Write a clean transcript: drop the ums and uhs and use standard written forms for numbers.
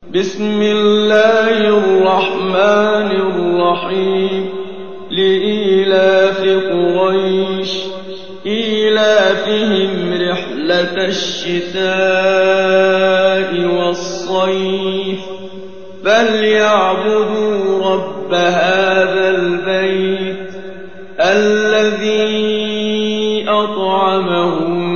بسم الله الرحمن الرحيم لإيلاف قريش إيلافهم رحلة الشتاء والصيف فليعبدوا رب هذا البيت الذي أطعمهم